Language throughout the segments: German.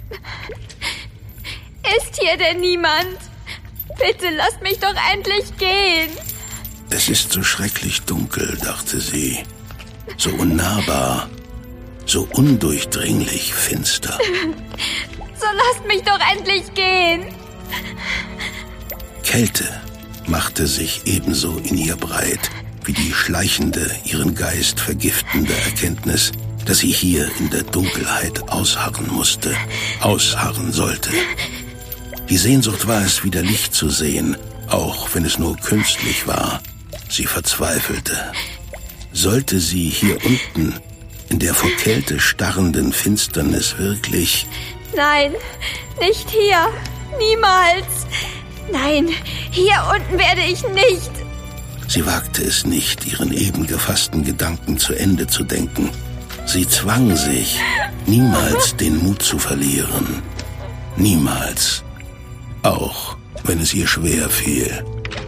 Ist hier denn niemand? Bitte lasst mich doch endlich gehen. Es ist so schrecklich dunkel, dachte sie. So unnahbar, so undurchdringlich finster. So lasst mich doch endlich gehen. Kälte machte sich ebenso in ihr breit wie die schleichende, ihren Geist vergiftende Erkenntnis, dass sie hier in der Dunkelheit ausharren musste, ausharren sollte. Die Sehnsucht war es, wieder Licht zu sehen, auch wenn es nur künstlich war. Sie verzweifelte. Sollte sie hier unten, in der vor Kälte starrenden Finsternis wirklich... Nein, nicht hier. Niemals. Nein, hier unten werde ich nicht. Sie wagte es nicht, ihren eben gefassten Gedanken zu Ende zu denken. Sie zwang sich, niemals den Mut zu verlieren. Niemals. Auch wenn es ihr schwer fiel.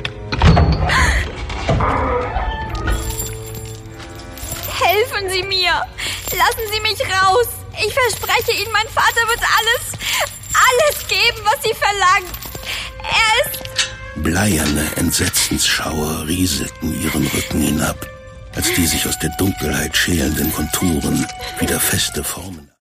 Helfen Sie mir. Lassen Sie mich raus. Ich verspreche Ihnen, mein Vater wird alles geben, was Sie verlangen. Er ist... Bleierne Entsetzensschauer rieselten ihren Rücken hinab, als die sich aus der Dunkelheit schälenden Konturen wieder feste Formen